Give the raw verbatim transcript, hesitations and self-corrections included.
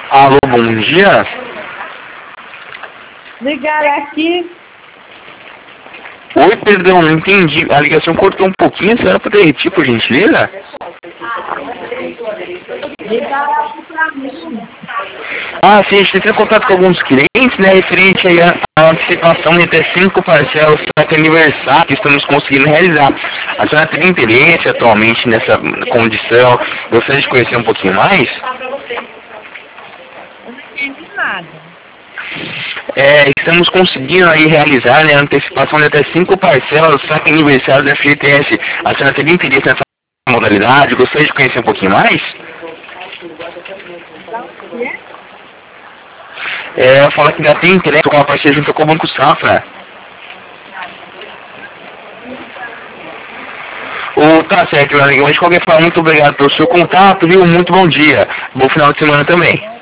Alô, bom dia. Ligaram aqui. Oi, perdão, não entendi. A ligação cortou um pouquinho. A senhora poderia repetir, por gentileza? Ligaram aqui pra mim. Ah, sim, a gente tem contato com alguns clientes, né, referente aí à à antecipação de até cinco parcelas para aniversário que estamos conseguindo realizar. A senhora tem interesse atualmente nessa condição? Gostaria de conhecer um pouquinho mais? Eu não entendi nada. É, estamos conseguindo aí realizar, né, a antecipação de até cinco parcelas para aniversário da F G T S. A senhora teria interesse nessa modalidade? Gostaria de conhecer um pouquinho mais? Dá o quê? É, fala que ainda tem interesse com a parceria junto com o Banco Safra. Ô, tá certo, meu amigo. Mas de qualquer forma, muito obrigado pelo seu contato, viu? Muito bom dia. Bom final de semana também.